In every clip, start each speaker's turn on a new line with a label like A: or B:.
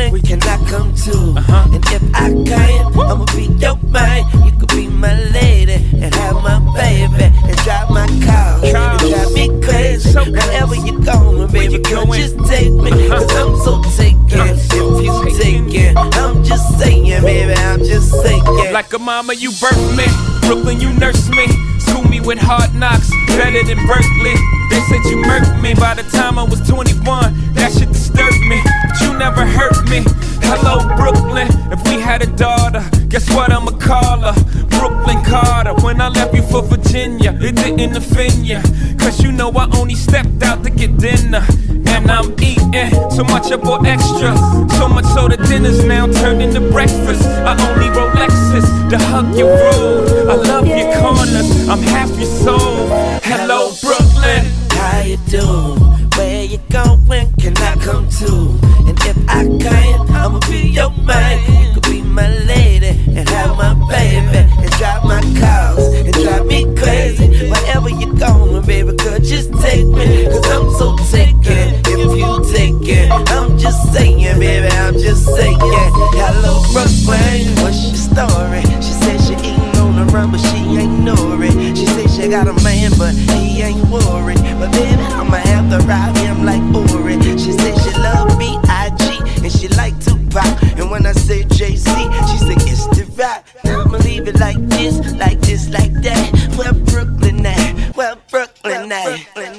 A: going, can I come too? And if I can't, I'ma be your man. You could be my lady and have my baby and drive my car and drive me crazy. Wherever you going, baby girl, just take me, cause I'm so taken. If you taken, I'm just saying, baby, I'm just saying.
B: Like a mama, you birthed me. Brooklyn, you nursed me. School me with hard knocks, better than Berkeley. They said you murked me by the time I was 21. That shit disturbed me, but you never hurt me. Hello, Brooklyn. If we had a daughter, guess what I'ma call her? Brooklyn Carter. When I left you for Virginia, it didn't offend ya, cause you know I only stepped out to get dinner. And I'm eating so much I bought extra. So much so the dinner's now turned into breakfast. I only roll Lexus to hug your road. I love your corners, I'm half your soul. Hello, Brooklyn.
A: How you do? Where you going? Can I come too? And if I can't, I'ma be your man. You could be my lady and have my baby and drive my cars and drive me crazy. Wherever you going, baby girl, just take me, cause I'm so taken. If you take it, I'm just saying, baby, I'm just saying. Hello, Brooklyn, what's your story? She said she eating on the run, but she ain't know it. She said she got a man, but he ain't worried. But baby, I'ma have to ride him like Ori. She said she love B.I.G. and she like Tupac. And when I say Jay-Z, she said it's the rap. Now I'ma leave it like this, like this, like that. Where Brooklyn at? Where Brooklyn at?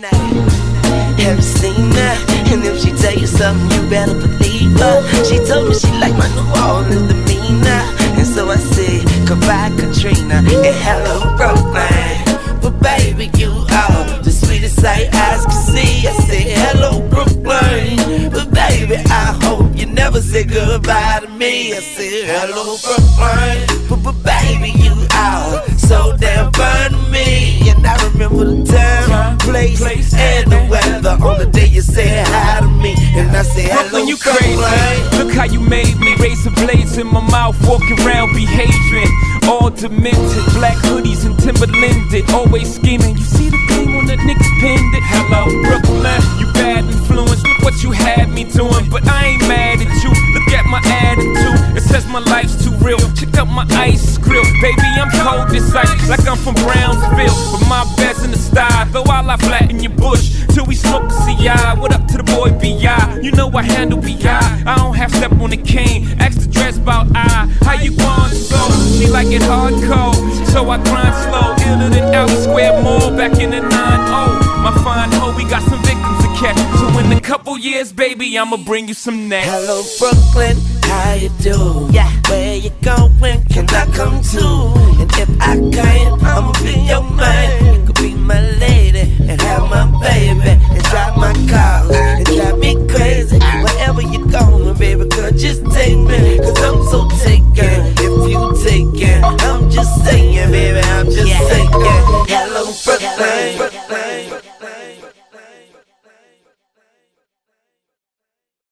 A: Have you seen her? And if she tell you something, you better believe her. She told me she like my New Orleans demeanor. And so I said, goodbye Katrina and hello Brooklyn. But baby, you are the sweetest sight eyes can see. I said, hello Brooklyn. But baby, I hope you never say goodbye to me. I said, hello Brooklyn. But baby, you are so damn fine to me. And I remember the time, place, and the weather on the day you said hi to me. And I said, hello
B: Brooklyn, you crazy. Look how you made me. Razor blades in my mouth, walking around behaving all demented. Black hoodies and Timberlanded, always scheming. You see the gleam on the Knicks pendant. Hello, Brooklyn, you bad influence. Look what you had me doing, but I ain't mad at you. Look at my attitude. It says my life's too real. Check out my ice grill, baby. I'm cold as ice, like I'm from Brownsville. But my bed's in the style, though I lie flat in your bush till we smoke a CI. What up to the boy B.I.? You know I handle B.I. I don't have step on the cane. Ask the dress about I. How you going so? She like it hardcore, so I grind slow. Iller than Out Square Mall back in the 9-0. My fine hoe, we got some victims to catch. So in a couple years, baby, I'ma bring you some next.
A: Hello Brooklyn, how you do? Yeah. Where you going? Can I come too? And if I can't, I'ma be your man. You could be my lady and have my baby and drive my cars and drive me crazy. Wherever you going, baby girl, just take me, cause I'm so taken. If you take it, I'm just saying.